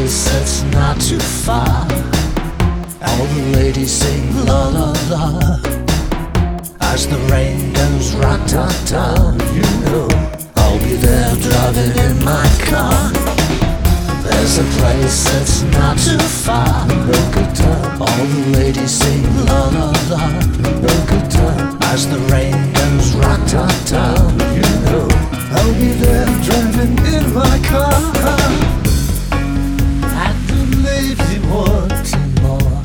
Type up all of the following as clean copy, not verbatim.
place that's not too far. All the ladies sing la la la as the rain goes rat-ta-ta. You know I'll be there driving in my car. There's a place that's not too far. Bogota. All the ladies sing la la la Bogota as the rain goes rat-ta-ta. You know I'll be there driving in my car. And the lady wanting more.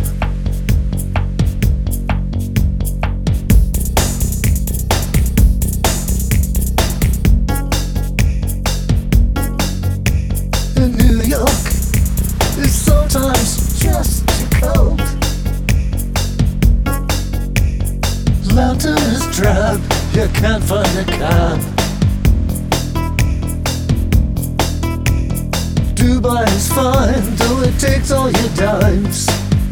In New York is sometimes just too cold. London is drab, you can't find a cab. Dubai is fine, though it takes all your dimes.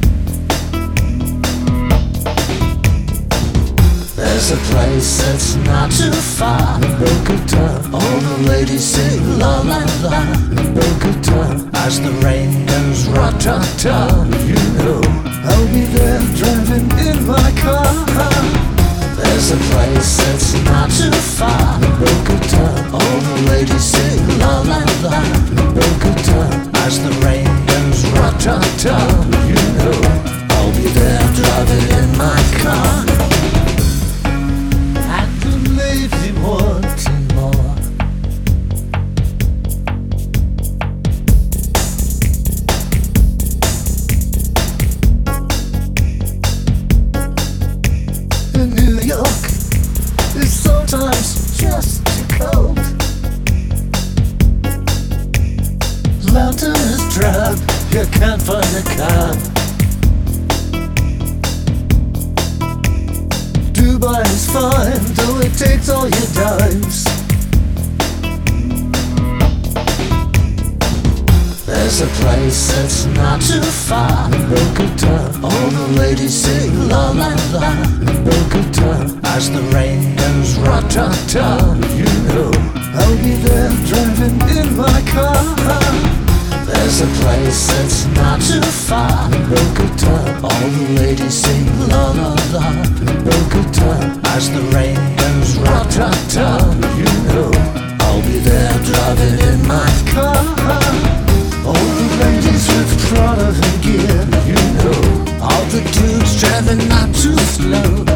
There's a place that's not too far. Bogota. All the ladies sing la la la Bogota as the rain goes rat-ta-ta. You know I'll be there driving in my car. There's a place that's not too far. Bogota. All the ladies sing la la la Bogota as the rain goes rat-ta-ta. You know I'll be there driving in my car. And the lady wanting more. In New York is sometimes just too cold. London is drab, you can't find a cab. Dubai is fine, though it takes all your dimes. There's a place that's not too far. Bogota. All the ladies sing la la la Bogota as the rain goes rat-ta-ta. You know I'll be there driving in my car. There's a place that's not too far. Bogota. All the ladies sing la la la Bogota as the rain goes rat-ta-ta. You know I'll be there driving in my car. All the ladies with Prada and gear. You know all the dudes driving not too slow.